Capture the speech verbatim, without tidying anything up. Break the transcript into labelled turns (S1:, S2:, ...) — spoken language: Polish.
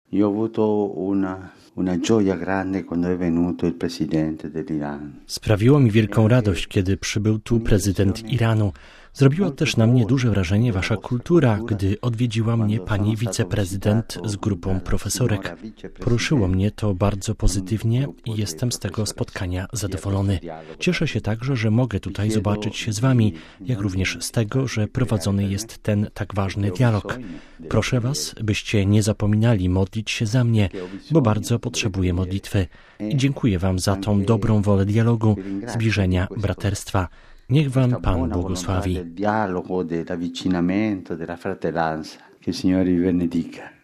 S1: Io ho avuto una una gioia grande quando è venuto il presidente dell'Iran.
S2: Sprawiło mi wielką radość, kiedy przybył tu prezydent Iranu. Zrobiła też na mnie duże wrażenie wasza kultura, gdy odwiedziła mnie pani wiceprezydent z grupą profesorek. Poruszyło mnie to bardzo pozytywnie i jestem z tego spotkania zadowolony. Cieszę się także, że mogę tutaj zobaczyć się z wami, jak również z tego, że prowadzony jest ten tak ważny dialog. Proszę was, byście nie zapominali modlić się za mnie, bo bardzo potrzebuję modlitwy. I dziękuję wam za tą dobrą wolę dialogu, zbliżenia, braterstwa. Niech wam Pan błogosławi.
S1: Del dialogo, dell'avvicinamento, della fratellanza. Che il Signore vi benedica.